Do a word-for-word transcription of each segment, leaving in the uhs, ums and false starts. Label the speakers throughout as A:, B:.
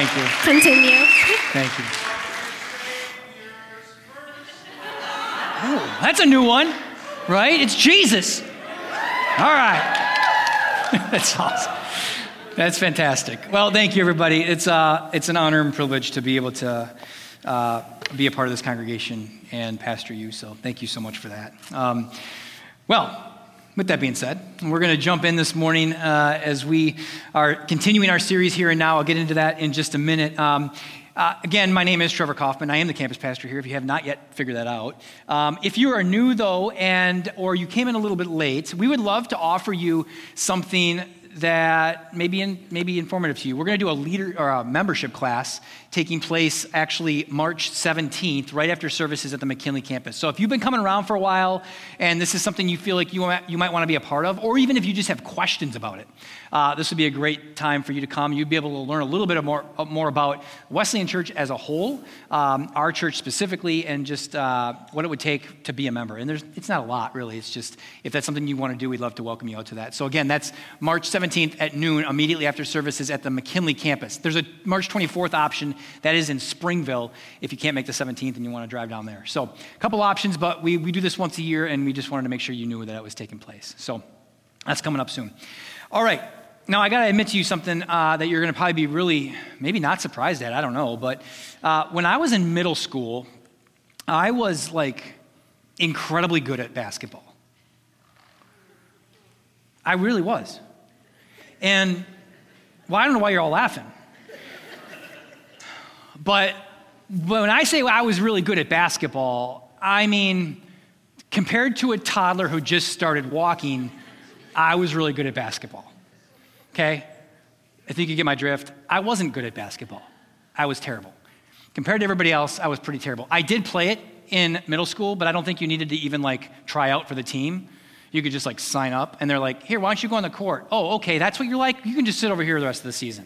A: Thank you.
B: Continue.
A: Thank you. Oh, that's a new one, right? It's Jesus. All right. That's awesome. That's fantastic. Well, thank you, everybody. It's uh, it's an honor and privilege to be able to uh, be a part of this congregation and pastor you. So thank you so much for that. Um, well. With that being said, we're going to jump in this morning uh, as we are continuing our series Here and Now. I'll get into that in just a minute. Um, uh, again, my name is Trevor Kaufman. I am the campus pastor here, if you have not yet figured that out. Um, if you are new, though, and or you came in a little bit late, we would love to offer you something that may be, in, may be informative to you. We're going to do a leader or a membership class taking place actually March seventeenth, right after services at the McKinley campus. So if you've been coming around for a while and this is something you feel like you might, you might want to be a part of, or even if you just have questions about it, uh, this would be a great time for you to come. You'd be able to learn a little bit more, more about Wesleyan Church as a whole, um, our church specifically, and just uh, what it would take to be a member. And there's, it's not a lot, really. It's just, if that's something you want to do, we'd love to welcome you out to that. So again, that's March seventeenth at noon, immediately after services at the McKinley campus. There's a March twenty-fourth option. That is in Springville, if you can't make the seventeenth and you want to drive down there. So a couple options, but we, we do this once a year, and we just wanted to make sure you knew that it was taking place. So that's coming up soon. All right. Now, I got to admit to you something uh, that you're going to probably be really, maybe not surprised at, I don't know, but uh, when I was in middle school, I was like incredibly good at basketball. I really was. And, well, I don't know why you're all laughing. But when I say I was really good at basketball, I mean, compared to a toddler who just started walking, I was really good at basketball, okay? I think you get my drift. I wasn't good at basketball. I was terrible. Compared to everybody else, I was pretty terrible. I did play it in middle school, but I don't think you needed to even like try out for the team. You could just like sign up, and they're like, here, why don't you go on the court? Oh, okay, that's what you're like? You can just sit over here the rest of the season.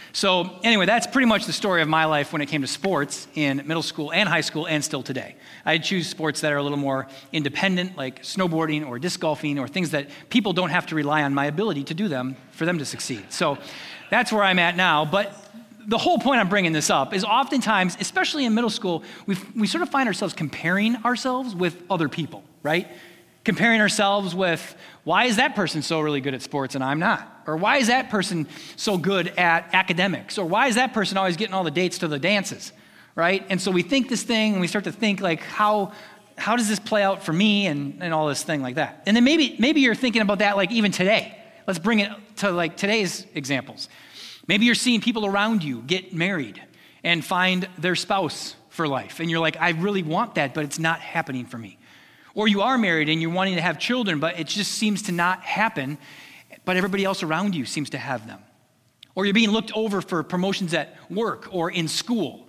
A: So anyway, that's pretty much the story of my life when it came to sports in middle school and high school and still today. I choose sports that are a little more independent, like snowboarding or disc golfing or things that people don't have to rely on my ability to do them for them to succeed. So that's where I'm at now. But the whole point I'm bringing this up is oftentimes, especially in middle school, we we sort of find ourselves comparing ourselves with other people, right? Comparing ourselves with, why is that person so really good at sports and I'm not? Or why is that person so good at academics? Or why is that person always getting all the dates to the dances, right? And so we think this thing, and we start to think like, how how does this play out for me and, and all this thing like that? And then maybe maybe you're thinking about that like even today. Let's bring it to like today's examples. Maybe you're seeing people around you get married and find their spouse for life. And you're like, I really want that, but it's not happening for me. Or you are married and you're wanting to have children, but it just seems to not happen, but everybody else around you seems to have them. Or you're being looked over for promotions at work or in school,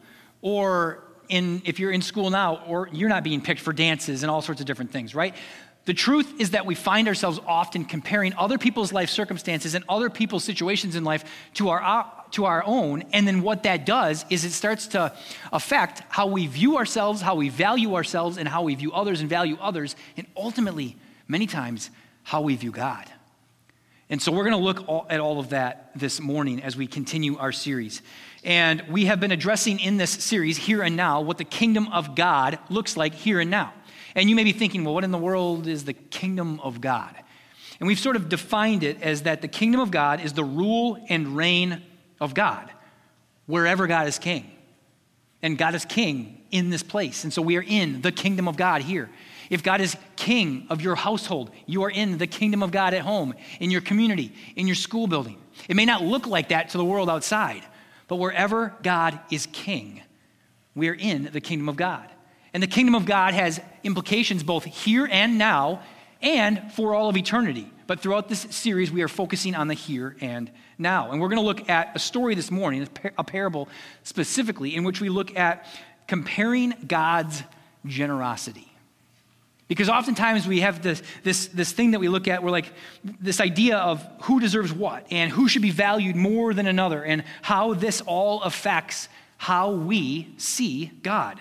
A: or in if you're in school now, or you're not being picked for dances and all sorts of different things, right? The truth is that we find ourselves often comparing other people's life circumstances and other people's situations in life to our to our own, and then what that does is it starts to affect how we view ourselves, how we value ourselves, and how we view others and value others, and ultimately, many times, how we view God. And so we're going to look all, at all of that this morning as we continue our series. And we have been addressing in this series, Here and Now, what the kingdom of God looks like here and now. And you may be thinking, well, what in the world is the kingdom of God? And we've sort of defined it as that the kingdom of God is the rule and reign of God, wherever God is king. And God is king in this place. And so we are in the kingdom of God here. If God is king of your household, you are in the kingdom of God at home, in your community, in your school building. It may not look like that to the world outside, but wherever God is king, we are in the kingdom of God. And the kingdom of God has implications both here and now and for all of eternity. But throughout this series, we are focusing on the here and now. And we're going to look at a story this morning, a parable specifically, in which we look at comparing God's generosity. Because oftentimes we have this, this, this thing that we look at, we're like, this idea of who deserves what, and who should be valued more than another, and how this all affects how we see God.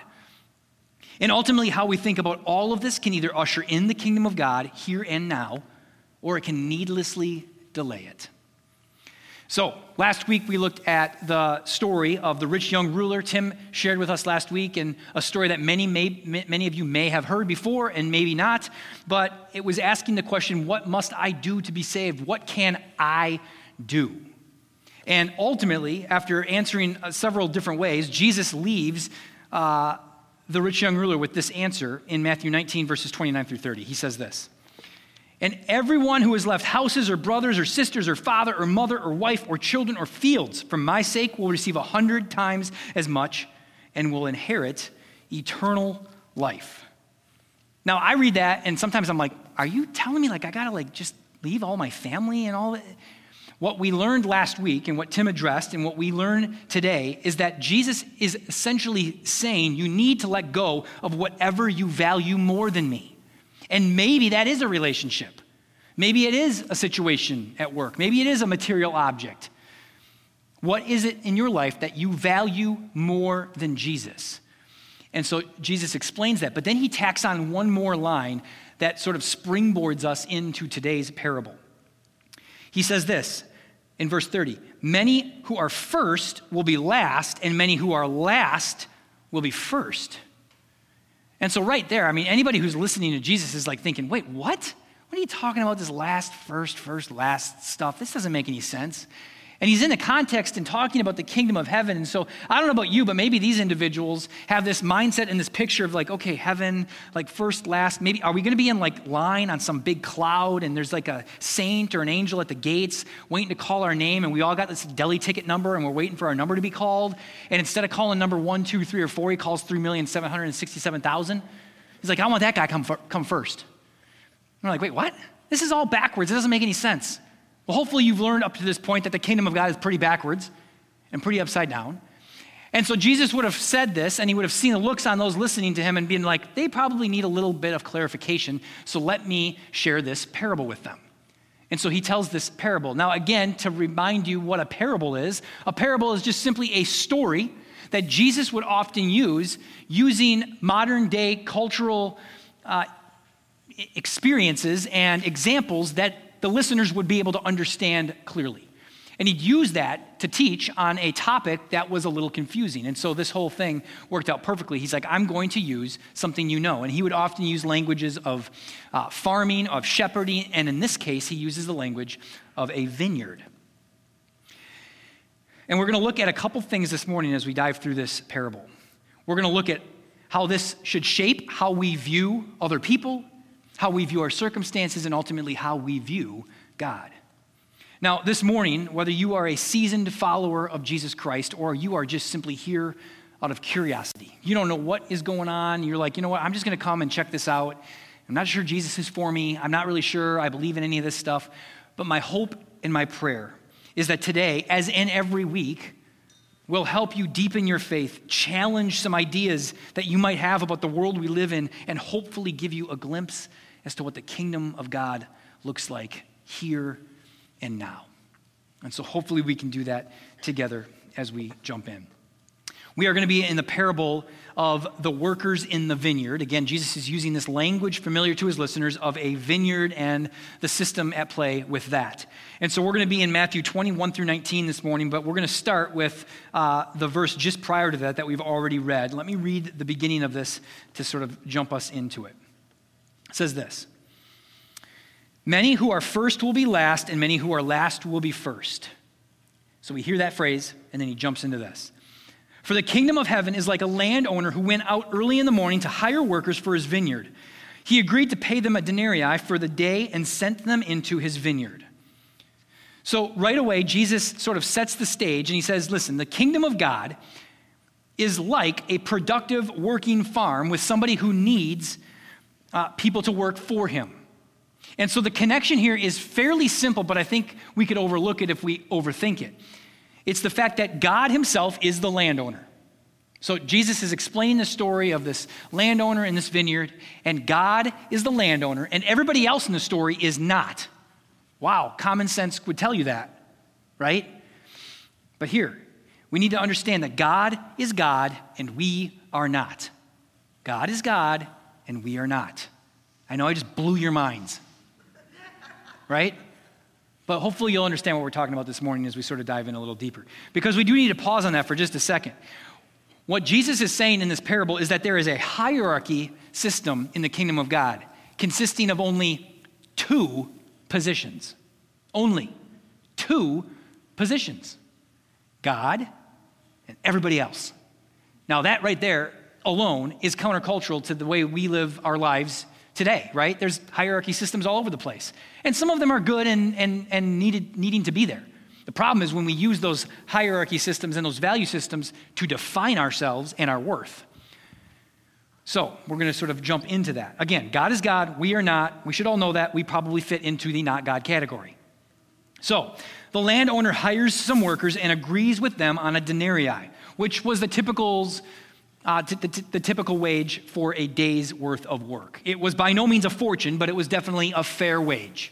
A: And ultimately, how we think about all of this can either usher in the kingdom of God here and now, or it can needlessly delay it. So, last week we looked at the story of the rich young ruler. Tim shared with us last week, and a story that many, may, many of you may have heard before and maybe not, but it was asking the question, what must I do to be saved? What can I do? And ultimately, after answering several different ways, Jesus leaves uh, the rich young ruler with this answer in Matthew nineteen, verses twenty-nine through thirty. He says this, "And everyone who has left houses or brothers or sisters or father or mother or wife or children or fields for my sake will receive a hundred times as much and will inherit eternal life." Now, I read that, and sometimes I'm like, are you telling me like I gotta like just leave all my family and all that? What we learned last week and what Tim addressed and what we learn today is that Jesus is essentially saying you need to let go of whatever you value more than me. And maybe that is a relationship. Maybe it is a situation at work. Maybe it is a material object. What is it in your life that you value more than Jesus? And so Jesus explains that, but then he tacks on one more line that sort of springboards us into today's parable. He says this in verse thirty, "Many who are first will be last, and many who are last will be first." And so right there, I mean, anybody who's listening to Jesus is like thinking, wait, what? What are you talking about, this last, first, first, last stuff? This doesn't make any sense. And he's in the context and talking about the kingdom of heaven. And so I don't know about you, but maybe these individuals have this mindset and this picture of like, okay, heaven, like first, last, maybe, are we going to be in like line on some big cloud and there's like a saint or an angel at the gates waiting to call our name and we all got this deli ticket number and we're waiting for our number to be called. And instead of calling number one, two, three, or four, he calls three million seven hundred sixty-seven thousand. He's like, I want that guy come, come first. And we're like, wait, what? This is all backwards. It doesn't make any sense. Well, hopefully you've learned up to this point that the kingdom of God is pretty backwards and pretty upside down. And so Jesus would have said this, and he would have seen the looks on those listening to him and been like, they probably need a little bit of clarification, so let me share this parable with them. And so he tells this parable. Now, again, to remind you what a parable is, a parable is just simply a story that Jesus would often use using modern day cultural uh, experiences and examples that the listeners would be able to understand clearly. And he'd use that to teach on a topic that was a little confusing. And so this whole thing worked out perfectly. He's like, I'm going to use something you know. And he would often use languages of uh, farming, of shepherding, and in this case, he uses the language of a vineyard. And we're going to look at a couple things this morning as we dive through this parable. We're going to look at how this should shape how we view other people, how we view our circumstances, and ultimately how we view God. Now, this morning, whether you are a seasoned follower of Jesus Christ or you are just simply here out of curiosity, you don't know what is going on, you're like, you know what, I'm just going to come and check this out. I'm not sure Jesus is for me. I'm not really sure I believe in any of this stuff. But my hope and my prayer is that today, as in every week, will help you deepen your faith, challenge some ideas that you might have about the world we live in, and hopefully give you a glimpse as to what the kingdom of God looks like here and now. And so hopefully we can do that together as we jump in. We are going to be in the parable of the workers in the vineyard. Again, Jesus is using this language familiar to his listeners of a vineyard and the system at play with that. And so we're going to be in Matthew twenty-one through nineteen this morning, but we're going to start with uh, the verse just prior to that that we've already read. Let me read the beginning of this to sort of jump us into it. It says this, "Many who are first will be last, and many who are last will be first." So we hear that phrase, and then he jumps into this. "For the kingdom of heaven is like a landowner who went out early in the morning to hire workers for his vineyard. He agreed to pay them a denarii for the day and sent them into his vineyard." So right away, Jesus sort of sets the stage, and he says, listen, the kingdom of God is like a productive working farm with somebody who needs uh, people to work for him. And so the connection here is fairly simple, but I think we could overlook it if we overthink it. It's the fact that God himself is the landowner. So Jesus is explaining the story of this landowner in this vineyard, and God is the landowner, and everybody else in the story is not. Wow, common sense would tell you that, right? But here, we need to understand that God is God, and we are not. God is God, and we are not. I know I just blew your minds, right? But hopefully you'll understand what we're talking about this morning as we sort of dive in a little deeper. Because we do need to pause on that for just a second. What Jesus is saying in this parable is that there is a hierarchy system in the kingdom of God consisting of only two positions. Only two positions. God and everybody else. Now that right there alone is countercultural to the way we live our lives today, right? There's hierarchy systems all over the place. And some of them are good and, and, and needed, needing to be there. The problem is when we use those hierarchy systems and those value systems to define ourselves and our worth. So we're going to sort of jump into that. Again, God is God. We are not. We should all know that. We probably fit into the not God category. So the landowner hires some workers and agrees with them on a denarii, which was the typical's Uh, t- t- t- the typical wage for a day's worth of work. It was by no means a fortune, but it was definitely a fair wage.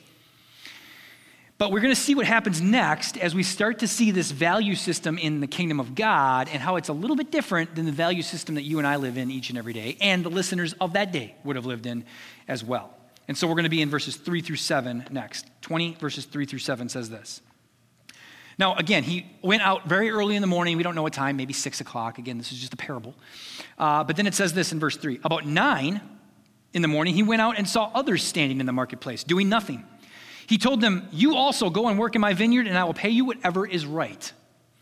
A: But we're going to see what happens next as we start to see this value system in the kingdom of God and how it's a little bit different than the value system that you and I live in each and every day, and the listeners of that day would have lived in as well. And so we're going to be in verses three through seven next. twenty verses three through seven says this. Now, again, he went out very early in the morning. We don't know what time, maybe six o'clock. Again, this is just a parable. Uh, but then it says this in verse three. About nine in the morning, he went out and saw others standing in the marketplace, doing nothing. He told them, you also go and work in my vineyard, and I will pay you whatever is right.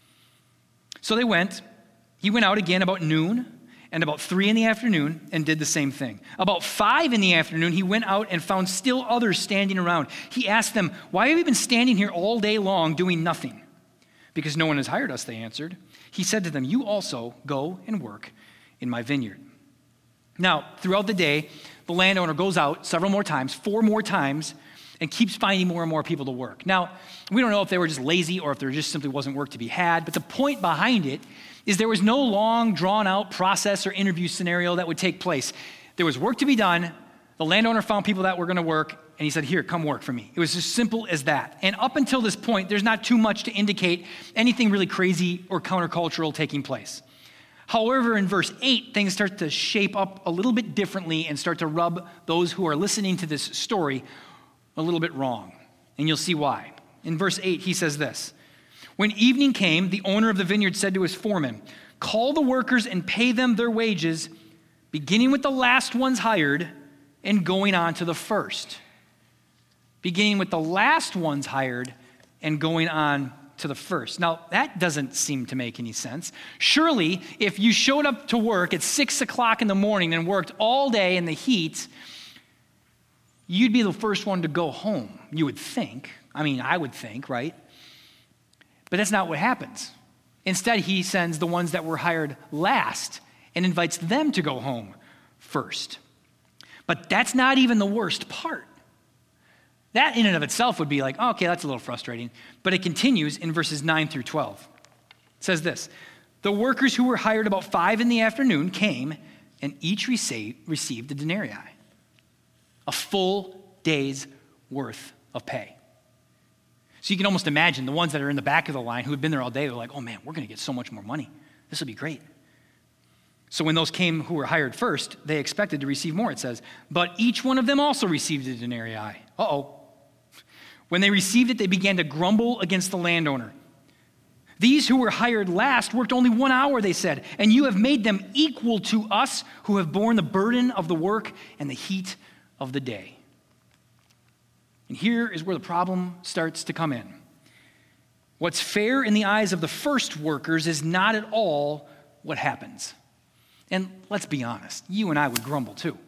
A: So they went. He went out again about noon and about three in the afternoon and did the same thing. About five in the afternoon, he went out and found still others standing around. He asked them, why have you been standing here all day long doing nothing? Because no one has hired us, they answered. He said to them, you also go and work in my vineyard. Now, throughout the day, the landowner goes out several more times, four more times, and keeps finding more and more people to work. Now, we don't know if they were just lazy or if there just simply wasn't work to be had, but the point behind it is there was no long, drawn-out process or interview scenario that would take place. There was work to be done. The landowner found people that were going to work, and he said, here, come work for me. It was as simple as that. And up until this point, there's not too much to indicate anything really crazy or countercultural taking place. However, in verse eight, things start to shape up a little bit differently and start to rub those who are listening to this story a little bit wrong. And you'll see why. In verse eight, he says this. When evening came, the owner of the vineyard said to his foreman, call the workers and pay them their wages, beginning with the last ones hired and going on to the first. Beginning with the last ones hired and going on to the first. Now, that doesn't seem to make any sense. Surely, if you showed up to work at six o'clock in the morning and worked all day in the heat, you'd be the first one to go home, you would think. I mean, I would think, right? But that's not what happens. Instead, he sends the ones that were hired last and invites them to go home first. But that's not even the worst part. That in and of itself would be like, oh, okay, that's a little frustrating. But it continues in verses nine through twelve. It says this, the workers who were hired about five in the afternoon came and each received, received a denarii, a full day's worth of pay. So you can almost imagine the ones that are in the back of the line who had been there all day, they're like, oh man, we're going to get so much more money. This will be great. So when those came who were hired first, they expected to receive more, it says. But each one of them also received a denarii. Uh-oh. When they received it, they began to grumble against the landowner. These who were hired last worked only one hour, they said, and you have made them equal to us who have borne the burden of the work and the heat of the day. And here is where the problem starts to come in. What's fair in the eyes of the first workers is not at all what happens. And let's be honest, you and I would grumble too.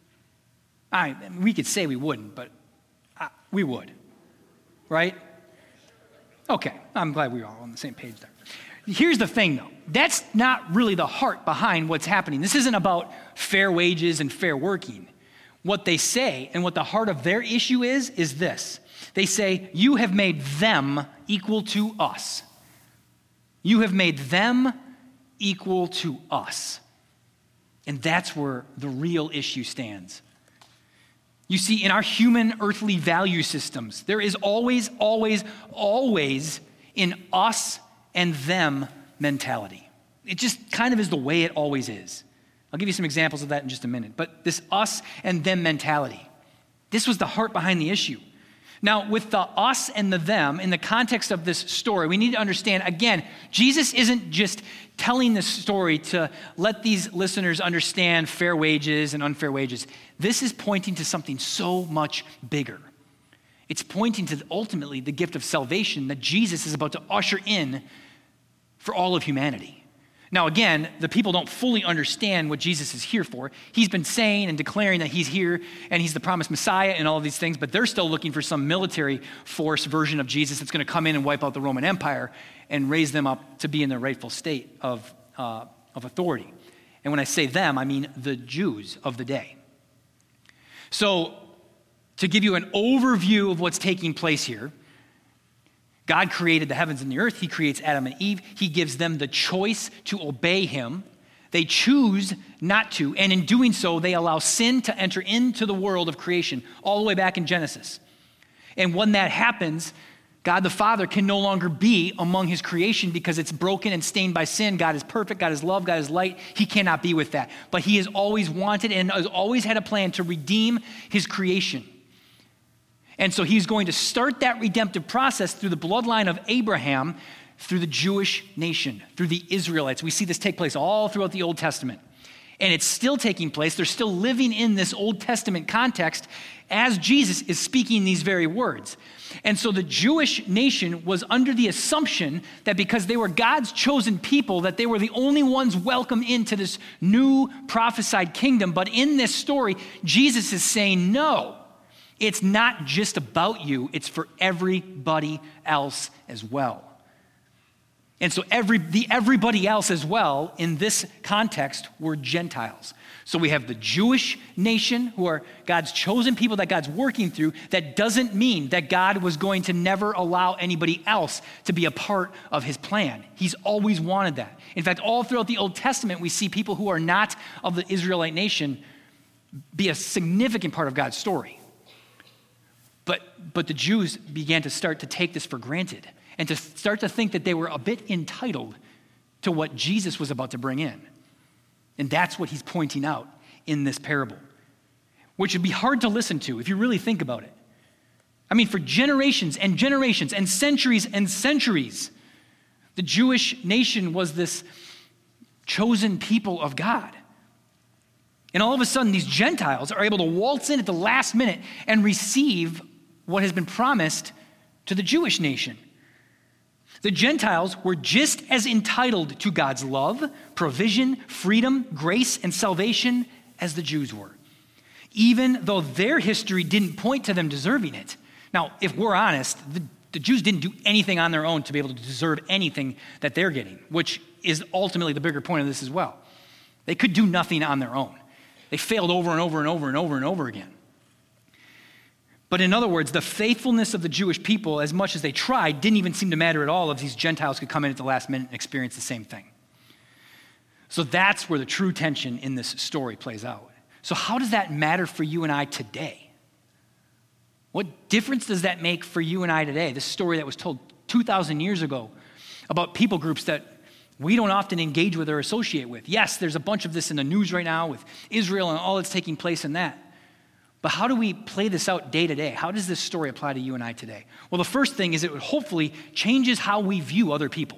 A: I, we could say we wouldn't, but I, we would, right? Okay, I'm glad we're all on the same page there. Here's the thing though, that's not really the heart behind what's happening. This isn't about fair wages and fair working. What they say and what the heart of their issue is, is this. They say, you have made them equal to us. You have made them equal to us. And that's where the real issue stands. You see, in our human earthly value systems, there is always, always, always an us and them mentality. It just kind of is the way it always is. I'll give you some examples of that in just a minute. But this us and them mentality, this was the heart behind the issue. Now, with the us and the them, in the context of this story, we need to understand, again, Jesus isn't just telling this story to let these listeners understand fair wages and unfair wages. This is pointing to something so much bigger. It's pointing to ultimately the gift of salvation that Jesus is about to usher in for all of humanity. Now, again, the people don't fully understand what Jesus is here for. He's been saying and declaring that he's here and he's the promised Messiah and all of these things, but they're still looking for some military force version of Jesus that's going to come in and wipe out the Roman Empire and raise them up to be in their rightful state of, uh, of authority. And when I say them, I mean the Jews of the day. So, to give you an overview of what's taking place here, God created the heavens and the earth. He creates Adam and Eve. He gives them the choice to obey him. They choose not to, and in doing so, they allow sin to enter into the world of creation, all the way back in Genesis. And when that happens, God the Father can no longer be among his creation because it's broken and stained by sin. God is perfect, God is love, God is light. He cannot be with that. But he has always wanted and has always had a plan to redeem his creation. And so he's going to start that redemptive process through the bloodline of Abraham, through the Jewish nation, through the Israelites. We see this take place all throughout the Old Testament. And it's still taking place. They're still living in this Old Testament context as Jesus is speaking these very words. And so the Jewish nation was under the assumption that because they were God's chosen people, that they were the only ones welcome into this new prophesied kingdom. But in this story, Jesus is saying, no. It's not just about you, it's for everybody else as well. And so every the everybody else as well in this context were Gentiles. So we have the Jewish nation who are God's chosen people that God's working through. That doesn't mean that God was going to never allow anybody else to be a part of his plan. He's always wanted that. In fact, all throughout the Old Testament, we see people who are not of the Israelite nation be a significant part of God's story. But, but the Jews began to start to take this for granted and to start to think that they were a bit entitled to what Jesus was about to bring in. And that's what he's pointing out in this parable, which would be hard to listen to if you really think about it. I mean, for generations and generations and centuries and centuries, the Jewish nation was this chosen people of God. And all of a sudden, these Gentiles are able to waltz in at the last minute and receive what has been promised to the Jewish nation. The Gentiles were just as entitled to God's love, provision, freedom, grace, and salvation as the Jews were, even though their history didn't point to them deserving it. Now, if we're honest, the, the Jews didn't do anything on their own to be able to deserve anything that they're getting, which is ultimately the bigger point of this as well. They could do nothing on their own. They failed over and over and over and over and over again. But in other words, the faithfulness of the Jewish people, as much as they tried, didn't even seem to matter at all if these Gentiles could come in at the last minute and experience the same thing. So that's where the true tension in this story plays out. So how does that matter for you and I today? What difference does that make for you and I today? This story that was told two thousand years ago about people groups that we don't often engage with or associate with. Yes, there's a bunch of this in the news right now with Israel and all that's taking place in that. But how do we play this out day to day? How does this story apply to you and I today? Well, the first thing is it hopefully changes how we view other people.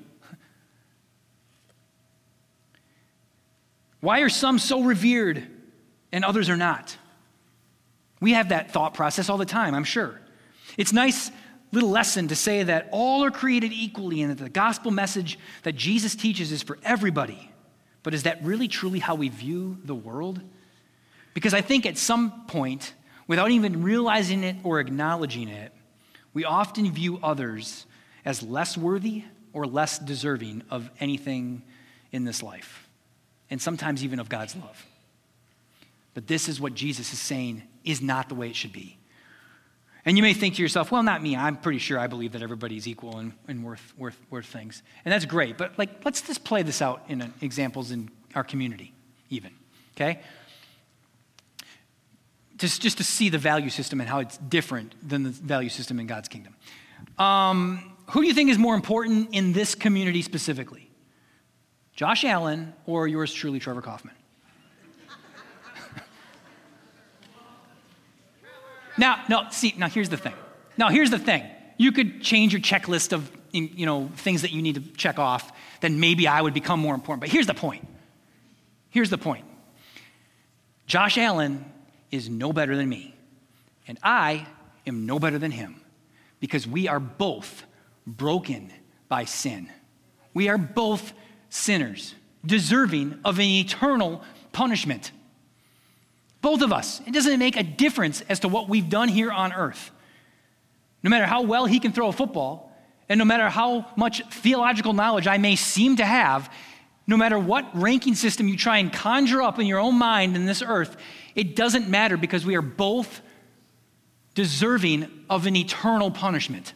A: Why are some so revered and others are not? We have that thought process all the time, I'm sure. It's nice little lesson to say that all are created equally and that the gospel message that Jesus teaches is for everybody. But is that really truly how we view the world? Because I think at some point, without even realizing it or acknowledging it, we often view others as less worthy or less deserving of anything in this life, and sometimes even of God's love. But this is what Jesus is saying is not the way it should be. And you may think to yourself, well, not me. I'm pretty sure I believe that everybody's equal and, and worth, worth, worth things. And that's great. But like, let's just play this out in uh, examples in our community even, okay? Just, just to see the value system and how it's different than the value system in God's kingdom. Um, who do you think is more important in this community specifically? Josh Allen or yours truly, Trevor Kaufman? Now, no, see, now here's the thing. Now, here's the thing. You could change your checklist of, you know, things that you need to check off, then maybe I would become more important. But here's the point. Here's the point. Josh Allen is no better than me, and I am no better than him, because we are both broken by sin. We are both sinners, deserving of an eternal punishment. Both of us. It doesn't make a difference as to what we've done here on earth. No matter how well he can throw a football, and no matter how much theological knowledge I may seem to have, no matter what ranking system you try and conjure up in your own mind in this earth, it doesn't matter, because we are both deserving of an eternal punishment.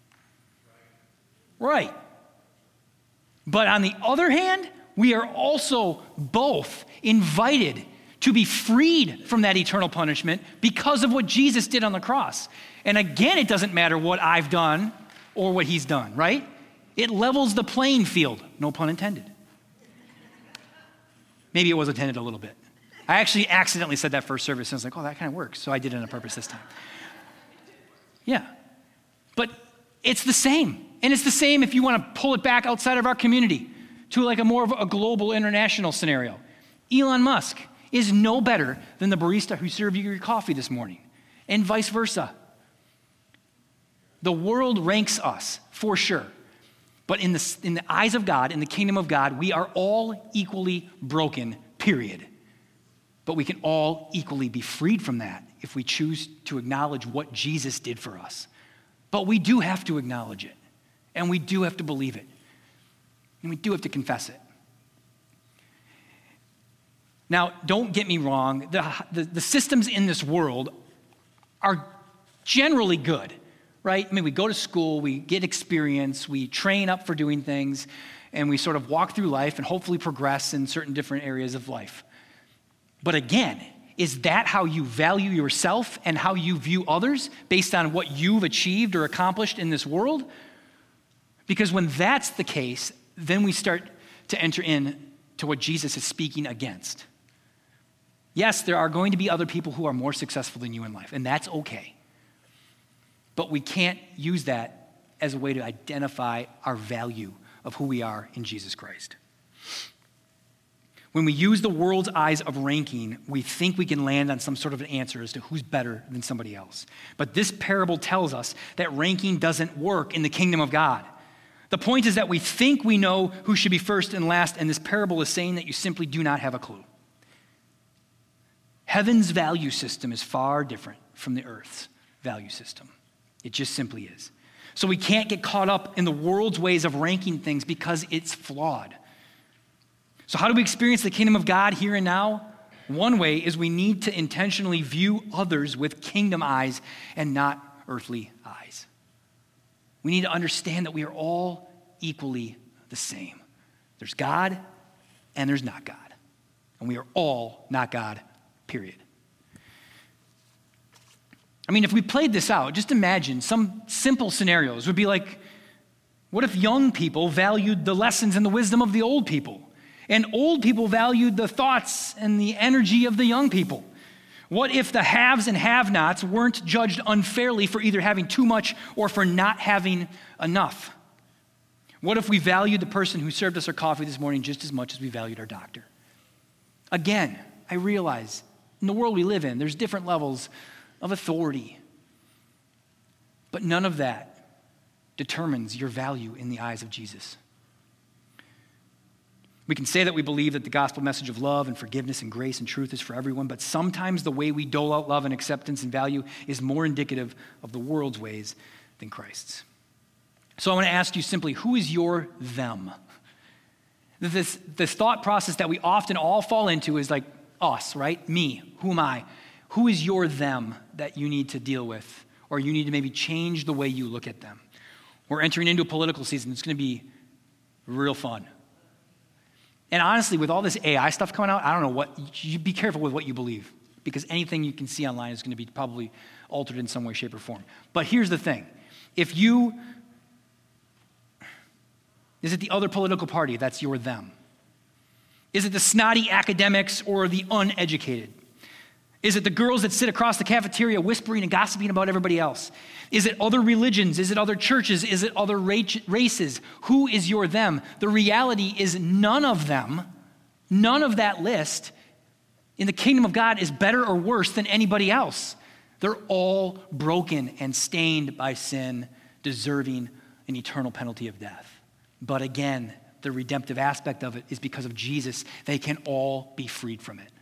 A: Right. But on the other hand, we are also both invited to be freed from that eternal punishment because of what Jesus did on the cross. And again, it doesn't matter what I've done or what he's done, right? It levels the playing field, no pun intended. Maybe it was intended a little bit. I actually accidentally said that first service, and I was like, oh, that kind of works. So I did it on purpose this time. Yeah. But it's the same. And it's the same if you want to pull it back outside of our community to like a more of a global international scenario. Elon Musk is no better than the barista who served you your coffee this morning, and vice versa. The world ranks us, for sure. But in the, in the eyes of God, in the kingdom of God, we are all equally broken, period. But we can all equally be freed from that if we choose to acknowledge what Jesus did for us. But we do have to acknowledge it, and we do have to believe it, and we do have to confess it. Now, don't get me wrong, the, the, the systems in this world are generally good, right? I mean, we go to school, we get experience, we train up for doing things, and we sort of walk through life and hopefully progress in certain different areas of life. But again, is that how you value yourself and how you view others based on what you've achieved or accomplished in this world? Because when that's the case, then we start to enter in to what Jesus is speaking against. Yes, there are going to be other people who are more successful than you in life, and that's okay. But we can't use that as a way to identify our value of who we are in Jesus Christ. When we use the world's eyes of ranking, we think we can land on some sort of an answer as to who's better than somebody else. But this parable tells us that ranking doesn't work in the kingdom of God. The point is that we think we know who should be first and last, and this parable is saying that you simply do not have a clue. Heaven's value system is far different from the earth's value system. It just simply is. So we can't get caught up in the world's ways of ranking things because it's flawed. So how do we experience the kingdom of God here and now? One way is we need to intentionally view others with kingdom eyes and not earthly eyes. We need to understand that we are all equally the same. There's God and there's not God. And we are all not God, period. I mean, if we played this out, just imagine some simple scenarios would be like, what if young people valued the lessons and the wisdom of the old people? And old people valued the thoughts and the energy of the young people? What if the haves and have-nots weren't judged unfairly for either having too much or for not having enough? What if we valued the person who served us our coffee this morning just as much as we valued our doctor? Again, I realize in the world we live in, there's different levels of authority. But none of that determines your value in the eyes of Jesus. We can say that we believe that the gospel message of love and forgiveness and grace and truth is for everyone, but sometimes the way we dole out love and acceptance and value is more indicative of the world's ways than Christ's. So I want to ask you simply, who is your them? This, this thought process that we often all fall into is like us, right? Me, who am I? Who is your them that you need to deal with, or you need to maybe change the way you look at them? We're entering into a political season. It's going to be real fun. And honestly, with all this A I stuff coming out, I don't know what, you be careful with what you believe, because anything you can see online is going to be probably altered in some way, shape, or form. But here's the thing. If you, is it the other political party that's your them? Is it the snotty academics or the uneducated? Is it the girls that sit across the cafeteria whispering and gossiping about everybody else? Is it other religions? Is it other churches? Is it other races? Who is your them? The reality is none of them, none of that list in the kingdom of God is better or worse than anybody else. They're all broken and stained by sin, deserving an eternal penalty of death. But again, the redemptive aspect of it is because of Jesus, they can all be freed from it.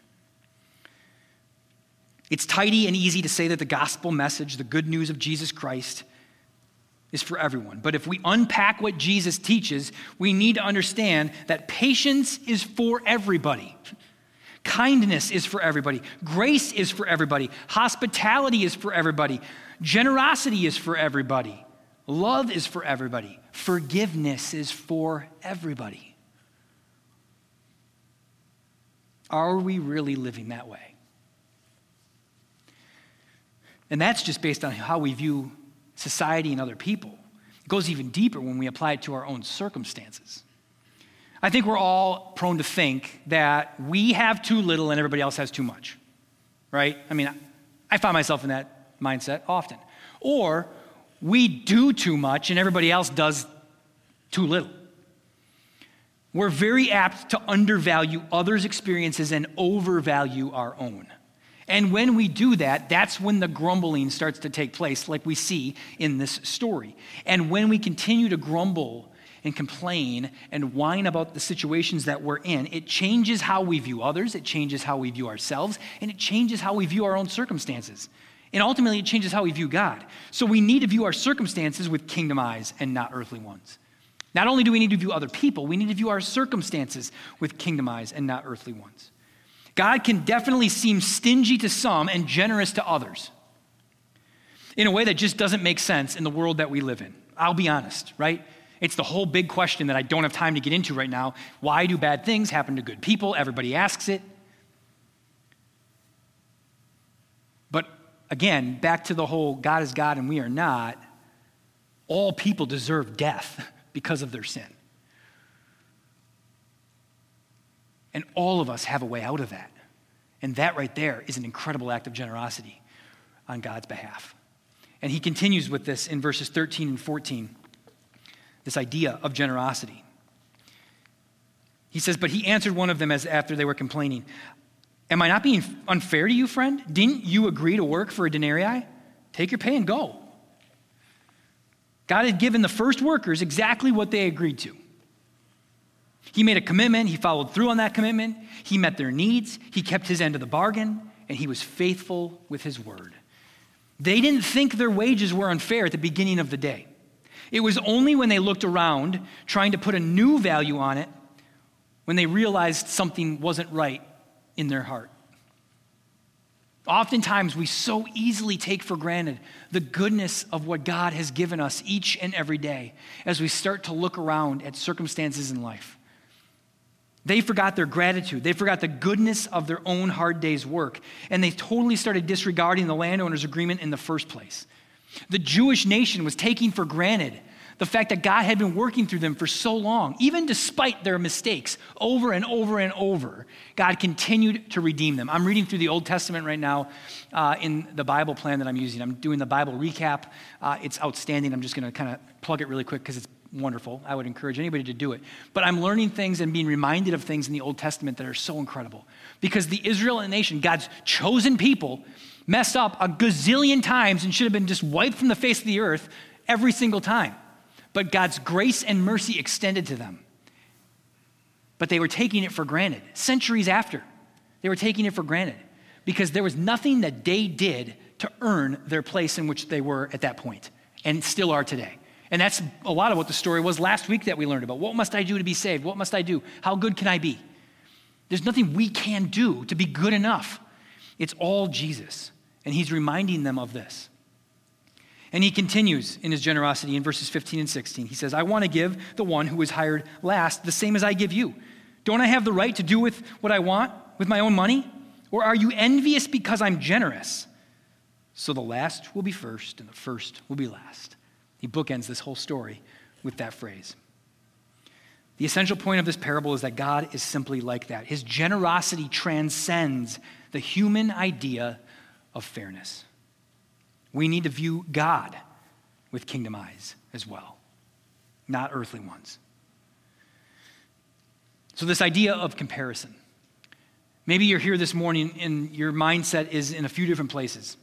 A: It's tidy and easy to say that the gospel message, the good news of Jesus Christ, is for everyone. But if we unpack what Jesus teaches, we need to understand that patience is for everybody. Kindness is for everybody. Grace is for everybody. Hospitality is for everybody. Generosity is for everybody. Love is for everybody. Forgiveness is for everybody. Are we really living that way? And that's just based on how we view society and other people. It goes even deeper when we apply it to our own circumstances. I think we're all prone to think that we have too little and everybody else has too much, right? I mean, I find myself in that mindset often. Or we do too much and everybody else does too little. We're very apt to undervalue others' experiences and overvalue our own. And when we do that, that's when the grumbling starts to take place, like we see in this story. And when we continue to grumble and complain and whine about the situations that we're in, it changes how we view others, it changes how we view ourselves, and it changes how we view our own circumstances. And ultimately, it changes how we view God. So we need to view our circumstances with kingdom eyes and not earthly ones. Not only do we need to view other people, we need to view our circumstances with kingdom eyes and not earthly ones. God can definitely seem stingy to some and generous to others in a way that just doesn't make sense in the world that we live in. I'll be honest, right? It's the whole big question that I don't have time to get into right now. Why do bad things happen to good people? Everybody asks it. But again, back to the whole God is God and we are not. All people deserve death because of their sin. And all of us have a way out of that. And that right there is an incredible act of generosity on God's behalf. And he continues with this in verses thirteen and fourteen, this idea of generosity. He says, but he answered one of them as after they were complaining, am I not being unfair to you, friend? Didn't you agree to work for a denarii? Take your pay and go. God had given the first workers exactly what they agreed to. He made a commitment, he followed through on that commitment, he met their needs, he kept his end of the bargain, and he was faithful with his word. They didn't think their wages were unfair at the beginning of the day. It was only when they looked around, trying to put a new value on it, when they realized something wasn't right in their heart. Oftentimes, we so easily take for granted the goodness of what God has given us each and every day as we start to look around at circumstances in life. They forgot their gratitude. They forgot the goodness of their own hard day's work, and they totally started disregarding the landowner's agreement in the first place. The Jewish nation was taking for granted the fact that God had been working through them for so long. Even despite their mistakes, over and over and over, God continued to redeem them. I'm reading through the Old Testament right now uh, in the Bible plan that I'm using. I'm doing the Bible recap. Uh, it's outstanding. I'm just going to kind of plug it really quick because it's wonderful. I would encourage anybody to do it. But I'm learning things and being reminded of things in the Old Testament that are so incredible. Because the Israelite nation, God's chosen people, messed up a gazillion times and should have been just wiped from the face of the earth every single time. But God's grace and mercy extended to them. But they were taking it for granted. Centuries after, they were taking it for granted because there was nothing that they did to earn their place in which they were at that point and still are today. And that's a lot of what the story was last week that we learned about. What must I do to be saved? What must I do? How good can I be? There's nothing we can do to be good enough. It's all Jesus. And he's reminding them of this. And he continues in his generosity in verses fifteen and sixteen. He says, I want to give the one who was hired last the same as I give you. Don't I have the right to do with what I want with my own money? Or are you envious because I'm generous? So the last will be first and the first will be last. He bookends this whole story with that phrase. The essential point of this parable is that God is simply like that. His generosity transcends the human idea of fairness. We need to view God with kingdom eyes as well, not earthly ones. So this idea of comparison. Maybe you're here this morning and your mindset is in a few different places.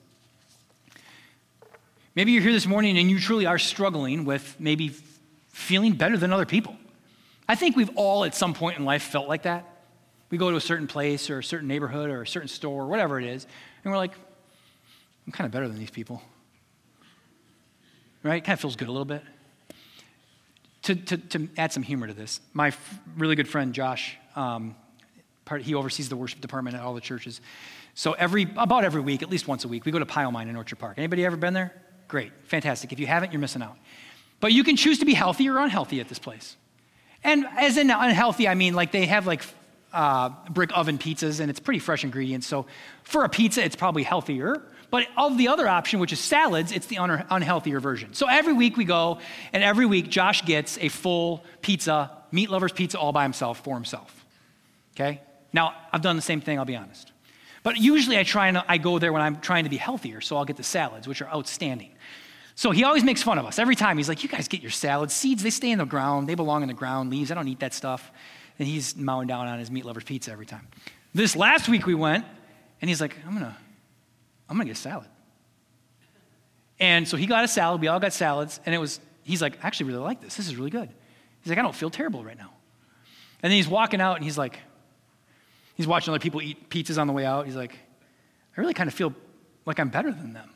A: Maybe you're here this morning and you truly are struggling with maybe feeling better than other people. I think we've all at some point in life felt like that. We go to a certain place or a certain neighborhood or a certain store or whatever it is, and we're like, I'm kind of better than these people. Right? Kind of feels good a little bit. To, to, to add some humor to this, my f- really good friend Josh, um, part, he oversees the worship department at all the churches. So every about every week, at least once a week, we go to Pile Mine in Orchard Park. Anybody ever been there? Great, fantastic. If you haven't, you're missing out. But you can choose to be healthy or unhealthy at this place. And as in unhealthy, I mean like they have like uh, brick oven pizzas and it's pretty fresh ingredients. So for a pizza, it's probably healthier. But of the other option, which is salads, it's the un- unhealthier version. So every week we go, and every week Josh gets a full pizza, Meat Lover's Pizza all by himself, for himself. Okay? Now, I've done the same thing, I'll be honest. But usually I try and I go there when I'm trying to be healthier, so I'll get the salads, which are outstanding. So he always makes fun of us. Every time he's like, you guys get your salads. Seeds, they stay in the ground. They belong in the ground. Leaves, I don't eat that stuff. And he's mowing down on his Meat Lover's Pizza every time. This last week we went, and he's like, I'm gonna, I'm gonna get a salad. And so he got a salad. We all got salads. And it was, he's like, I actually really like this. This is really good. He's like, I don't feel terrible right now. And then he's walking out, and he's like, he's watching other people eat pizzas on the way out. He's like, I really kind of feel like I'm better than them.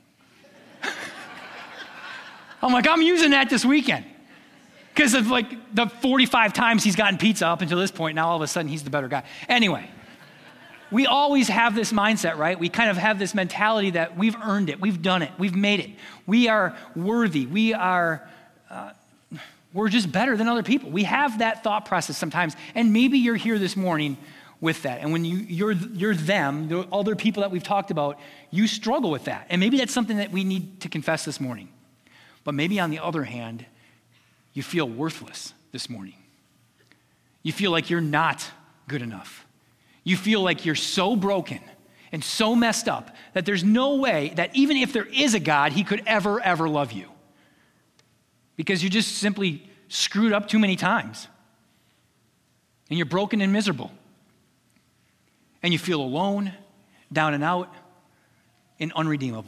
A: I'm like, I'm using that this weekend. Because of like the forty-five times he's gotten pizza up until this point, now all of a sudden he's the better guy. Anyway, we always have this mindset, right? We kind of have this mentality that we've earned it, we've done it, we've made it. We are worthy, we are, uh, we're just better than other people. We have that thought process sometimes, and maybe you're here this morning with that. And when you, you're, you're them, the other people that we've talked about, you struggle with that. And maybe that's something that we need to confess this morning. But maybe on the other hand, you feel worthless this morning. You feel like you're not good enough. You feel like you're so broken and so messed up that there's no way that even if there is a God, he could ever, ever love you. Because you just simply screwed up too many times. And you're broken and miserable. And you feel alone, down and out, and unredeemable.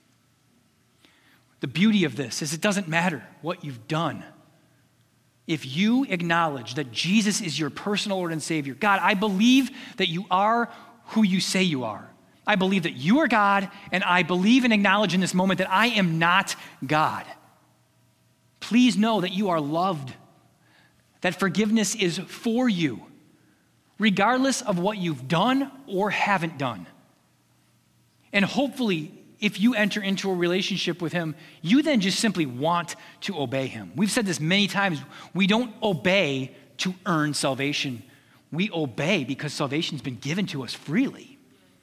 A: The beauty of this is it doesn't matter what you've done. If you acknowledge that Jesus is your personal Lord and Savior, God, I believe that you are who you say you are. I believe that you are God, and I believe and acknowledge in this moment that I am not God. Please know that you are loved, that forgiveness is for you, regardless of what you've done or haven't done. And hopefully, if you enter into a relationship with him, you then just simply want to obey him. We've said this many times. We don't obey to earn salvation. We obey because salvation's been given to us freely.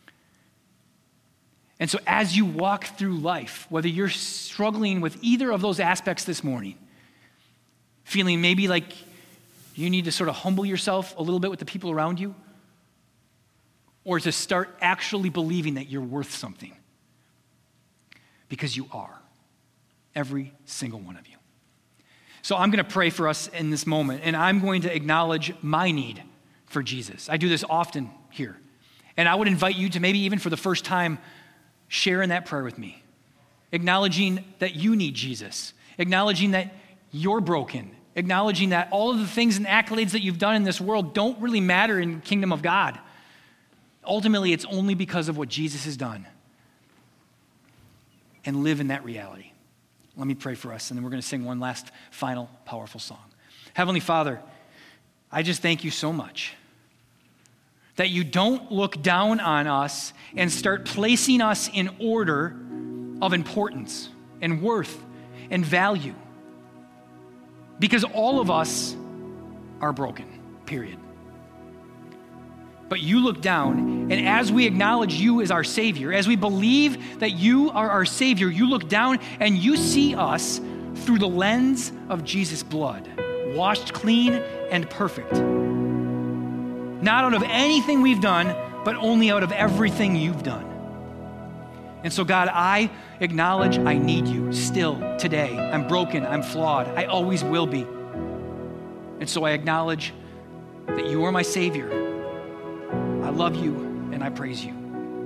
A: And so as you walk through life, whether you're struggling with either of those aspects this morning, feeling maybe like you need to sort of humble yourself a little bit with the people around you, or to start actually believing that you're worth something. Because you are. Every single one of you. So I'm going to pray for us in this moment, and I'm going to acknowledge my need for Jesus. I do this often here. And I would invite you to maybe even for the first time, share in that prayer with me. Acknowledging that you need Jesus. Acknowledging that you're broken. Acknowledging that all of the things and accolades that you've done in this world don't really matter in the kingdom of God. Ultimately, it's only because of what Jesus has done. And live in that reality. Let me pray for us, and then we're going to sing one last final powerful song. Heavenly Father, I just thank you so much that you don't look down on us and start placing us in order of importance and worth and value. Because all of us are broken, period. But you look down, and as we acknowledge you as our Savior, as we believe that you are our Savior, you look down and you see us through the lens of Jesus' blood, washed clean and perfect. Not out of anything we've done, but only out of everything you've done. And so, God, I acknowledge I need you still today. I'm broken, I'm flawed, I always will be. And so I acknowledge that you are my Savior. I love you and I praise you.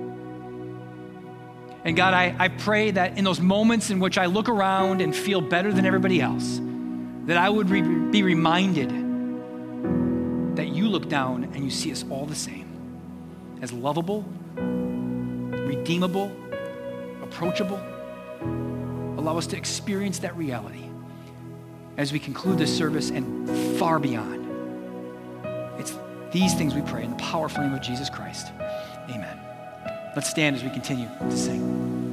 A: And God, I, I pray that in those moments in which I look around and feel better than everybody else, that I would re- be reminded that you look down and you see us all the same, as lovable, redeemable, approachable. Allow us to experience that reality as we conclude this service and far beyond. It's these things we pray in the powerful name of Jesus Christ. Amen. Let's stand as we continue to sing.